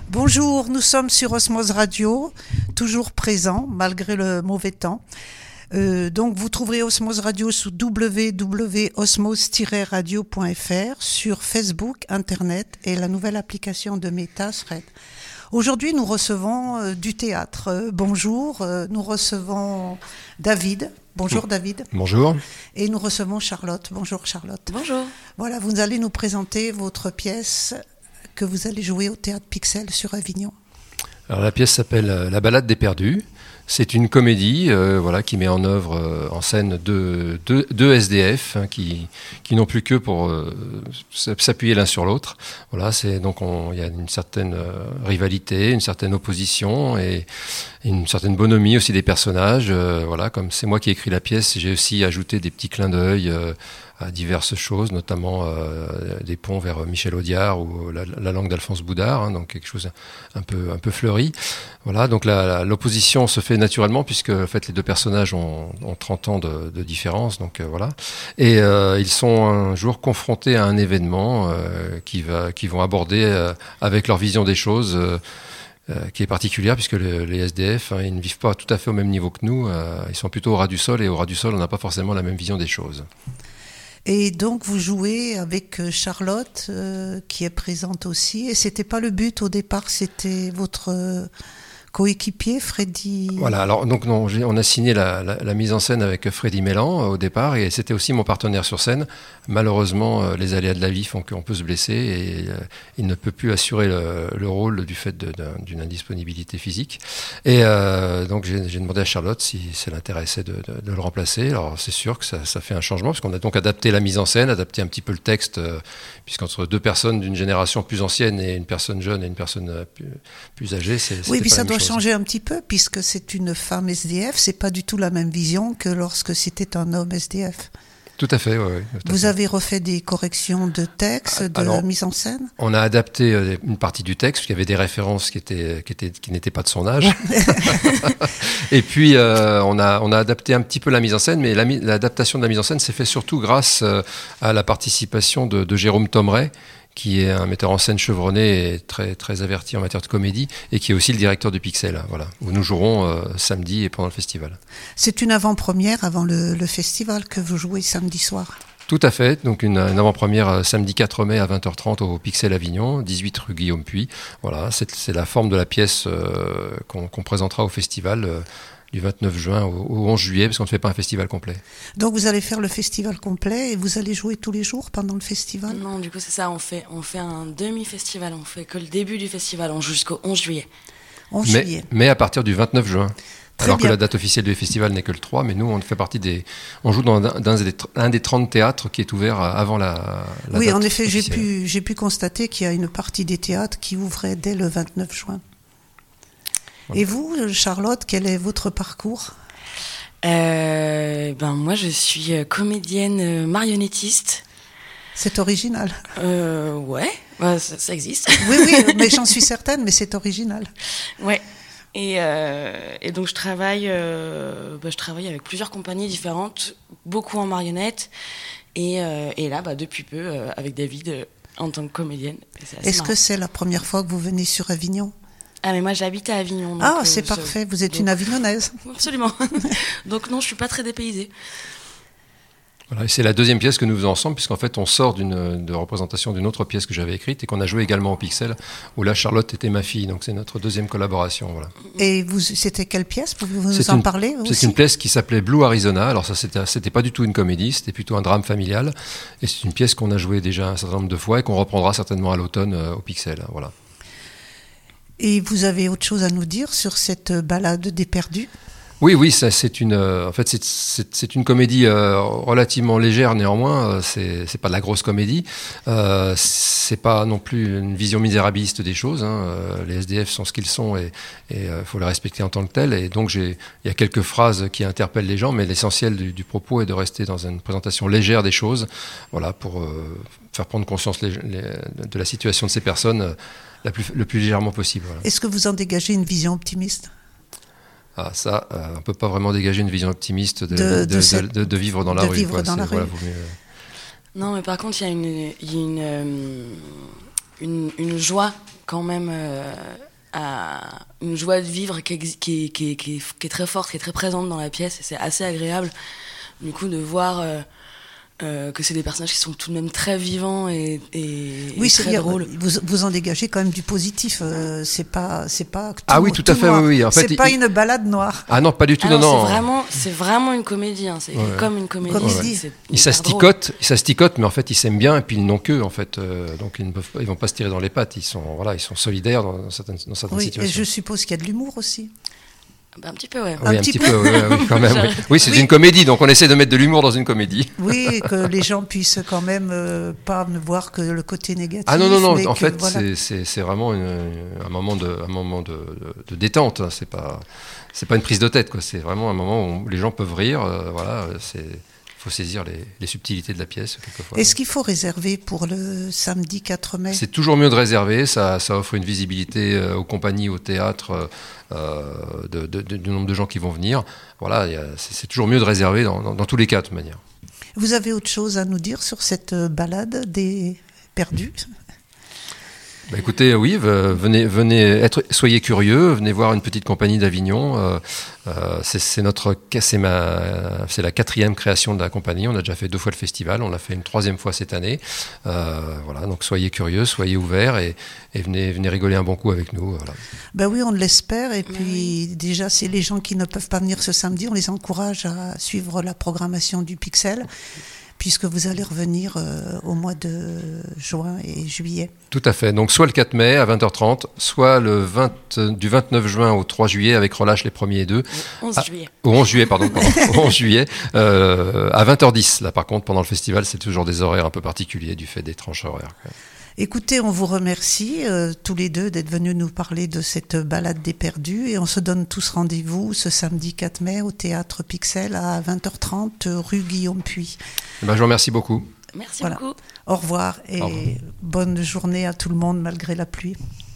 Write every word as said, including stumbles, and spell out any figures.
Bonjour, nous sommes sur Osmose Radio, toujours présents malgré le mauvais temps. Euh, donc vous trouverez Osmose Radio sous w w w point osmose tiret radio point f r, sur Facebook, Internet et la nouvelle application de Meta, Thread. Aujourd'hui, nous recevons euh, du théâtre. Euh, bonjour, euh, nous recevons David. Bonjour David. Bonjour. Et nous recevons Charlotte. Bonjour Charlotte. Bonjour. Voilà, vous allez nous présenter votre pièce que vous allez jouer au Théâtre Pixel sur Avignon. Alors la pièce s'appelle La Ballade des Perdus. C'est une comédie euh, voilà, qui met en œuvre, euh, en scène deux, deux, deux S D F hein, qui, qui n'ont plus que pour euh, s'appuyer l'un sur l'autre. Voilà, c'est, donc il y a une certaine euh, rivalité, une certaine opposition et, et une certaine bonhomie aussi des personnages. Euh, voilà, comme c'est moi qui ai écrit la pièce, j'ai aussi ajouté des petits clins d'œil euh, à diverses choses, notamment euh, des ponts vers Michel Audiard ou la, la langue d'Alphonse Boudard, hein, donc quelque chose un peu, un peu fleuri. Voilà, donc la, la, l'opposition se fait naturellement puisque en fait les deux personnages ont, ont trente ans de, de différence, donc euh, voilà. Et euh, ils sont un jour confrontés à un événement euh, qui va, qui vont aborder euh, avec leur vision des choses. Euh, Euh, qui est particulière puisque le, les S D F, hein, ils ne vivent pas tout à fait au même niveau que nous, euh, ils sont plutôt au ras du sol et au ras du sol on n'a pas forcément la même vision des choses. Et donc vous jouez avec Charlotte euh, qui est présente aussi, et c'était pas le but au départ, c'était votre euh, coéquipier Freddy. Voilà, alors donc non, j'ai, on a signé la, la, la mise en scène avec Freddy Mélan euh, au départ et c'était aussi mon partenaire sur scène. Malheureusement, euh, les aléas de la vie font qu'on peut se blesser et euh, il ne peut plus assurer le, le rôle du fait de, de, d'une indisponibilité physique. Et euh, donc j'ai, j'ai demandé à Charlotte si ça l'intéressait de, de, de le remplacer. Alors c'est sûr que ça, ça fait un changement parce qu'on a donc adapté la mise en scène, adapté un petit peu le texte, euh, puisqu'entre deux personnes d'une génération plus ancienne et une personne jeune et une personne euh, plus, plus âgée, c'est oui, puis pas ça la doit même chose. Changer un petit peu puisque c'est une femme S D F, c'est pas du tout la même vision que lorsque c'était un homme S D F. Tout à fait, oui. oui Vous fait. avez refait des corrections de texte, de Alors, mise en scène? On a adapté une partie du texte, parce qu'il y avait des références qui étaient, qui étaient, qui n'étaient pas de son âge. Et puis, euh, on a, on a adapté un petit peu la mise en scène, mais la, l'adaptation de la mise en scène s'est fait surtout grâce à la participation de, de Jérôme Thomeray, qui est un metteur en scène chevronné et très, très averti en matière de comédie, et qui est aussi le directeur du Pixel, voilà, où nous jouerons euh, samedi et pendant le festival. C'est une avant-première avant le, le festival que vous jouez samedi soir. Tout à fait, donc une, une avant-première euh, samedi quatre mai à vingt heures trente au Pixel Avignon, dix-huit rue Guillaume Puy. Voilà, c'est, c'est la forme de la pièce euh, qu'on, qu'on présentera au festival euh, du vingt-neuf juin au, au onze juillet, parce qu'on ne fait pas un festival complet. Donc vous allez faire le festival complet et vous allez jouer tous les jours pendant le festival? Non, du coup c'est ça, on fait, on fait un demi-festival, on fait que le début du festival, on joue jusqu'au onze juillet. onze mais, juillet. Mais à partir du vingt-neuf juin. Très Alors bien. que la date officielle du festival n'est que le trois, mais nous on fait partie des, on joue dans un, dans un des trente théâtres qui est ouvert avant la, la oui, date en effet, j'ai officielle. pu, j'ai pu constater qu'il y a une partie des théâtres qui ouvrait dès le vingt-neuf juin. Voilà. Et vous, Charlotte, quel est votre parcours? Euh, ben moi je suis comédienne marionnettiste. C'est original. Euh, ouais, bah, ça, ça existe. Oui, oui, mais j'en suis certaine, mais c'est original. Ouais. Et, euh, et donc je travaille, euh, bah, je travaille avec plusieurs compagnies différentes, beaucoup en marionnettes, et, euh, et là, bah, depuis peu, euh, avec David euh, en tant que comédienne. C'est Est-ce marrant. que c'est la première fois que vous venez sur Avignon? Ah mais moi j'habite à Avignon. Donc, ah, euh, c'est parfait, vous êtes donc, une Avignonnaise. Absolument. Donc non, je suis pas très dépaysée. Voilà, et c'est la deuxième pièce que nous faisons ensemble, puisqu'en fait on sort d'une de représentation d'une autre pièce que j'avais écrite et qu'on a jouée également au Pixel, où là Charlotte était ma fille, donc c'est notre deuxième collaboration. Voilà. Et vous, c'était quelle pièce? Pouvez-vous c'est nous en une, parler aussi? C'est une pièce qui s'appelait Blue Arizona. Alors ça c'était, c'était pas du tout une comédie, c'était plutôt un drame familial, et c'est une pièce qu'on a jouée déjà un certain nombre de fois et qu'on reprendra certainement à l'automne euh, au Pixel. Voilà. Et vous avez autre chose à nous dire sur cette balade des perdus? Oui, oui, ça, c'est une, euh, en fait, c'est, c'est, c'est une comédie euh, relativement légère néanmoins. Euh, c'est, c'est pas de la grosse comédie. Euh, c'est pas non plus une vision misérabiliste des choses. Hein. Euh, les S D F sont ce qu'ils sont et il euh, faut les respecter en tant que tels. Et donc, j'ai, il y a quelques phrases qui interpellent les gens, mais l'essentiel du, du propos est de rester dans une présentation légère des choses, voilà, pour euh, faire prendre conscience les, les, de la situation de ces personnes euh, la plus, le plus légèrement possible. Voilà. Est-ce que vous en dégagez une vision optimiste? Ah, ça, euh, on ne peut pas vraiment dégager une vision optimiste de, de, de, de, de, cette, de, de vivre dans la de rue. Vivre quoi. dans la voilà, rue. vaut mieux... Non, mais par contre, il y a une, il y a une, euh, une, une joie quand même, euh, à, une joie de vivre qui est, qui, est, qui, est, qui, est, qui est très forte, qui est très présente dans la pièce, et c'est assez agréable du coup de voir euh, euh, que c'est des personnages qui sont tout de même très vivants et, et, oui, et très drôles. Vous, vous en dégagez quand même du positif. Euh, c'est pas, c'est pas. Tout, ah oui, tout, tout à fait. Noir. Oui, oui. En fait, c'est il, pas une balade noire. Ah non, pas du tout. Ah non, non, non. C'est vraiment, c'est vraiment une comédie. Hein. C'est ouais. comme une comédie. comédie. C'est ils s'asticotent, ils s'asticotent, mais en fait, ils s'aiment bien et puis ils n'ont que, en fait, euh, donc ils ne peuvent, ils vont pas se tirer dans les pattes. Ils sont, voilà, ils sont solidaires dans, dans certaines, dans certaines oui, situations. Et je suppose qu'il y a de l'humour aussi. Un petit peu, ouais. Oui, un, un petit, petit peu, peu oui, oui, quand même. Oui, oui c'est oui. une comédie, donc on essaie de mettre de l'humour dans une comédie. Oui, que les gens puissent quand même euh, pas ne voir que le côté négatif. Ah non, non, non, en que, fait, voilà. c'est, c'est, c'est vraiment une, un moment de, un moment de, de, de détente. C'est pas, c'est pas une prise de tête, quoi. C'est vraiment un moment où les gens peuvent rire. Euh, voilà, c'est... Il faut saisir les, les subtilités de la pièce, quelquefois. Est-ce qu'il faut réserver pour le samedi quatre mai ? C'est toujours mieux de réserver, ça, ça offre une visibilité euh, aux compagnies, au théâtre, euh, de, de, de, du nombre de gens qui vont venir. Voilà, y a, c'est, c'est toujours mieux de réserver dans, dans, dans tous les cas, de toute manière. Vous avez autre chose à nous dire sur cette balade des perdus ? Bah écoutez, oui, venez, venez être, soyez curieux, venez voir une petite compagnie d'Avignon. Euh, euh, c'est, c'est notre, c'est ma, c'est la quatrième création de la compagnie. On a déjà fait deux fois le festival, on l'a fait une troisième fois cette année. Euh, voilà, donc soyez curieux, soyez ouverts et, et venez, venez rigoler un bon coup avec nous. Voilà. Ben oui, on l'espère. Et puis oui. déjà, c'est les gens qui ne peuvent pas venir ce samedi, on les encourage à suivre la programmation du Pixel, puisque vous allez revenir euh, au mois de juin et juillet. Tout à fait. Donc soit le quatre mai à vingt heures trente, soit le vingt, du vingt-neuf juin au trois juillet avec relâche les premiers et deux. Au onze juillet. Au onze juillet, pardon. pardon au onze juillet, euh, à vingt heures dix. Là, par contre, pendant le festival, c'est toujours des horaires un peu particuliers du fait des tranches horaires. Écoutez, on vous remercie euh, tous les deux d'être venus nous parler de cette balade des perdus et on se donne tous rendez-vous ce samedi quatre mai au Théâtre Pixel à vingt heures trente rue Guillaume Puy. Ben, je vous remercie beaucoup. Merci voilà. beaucoup. Au revoir et Au revoir. bonne journée à tout le monde malgré la pluie.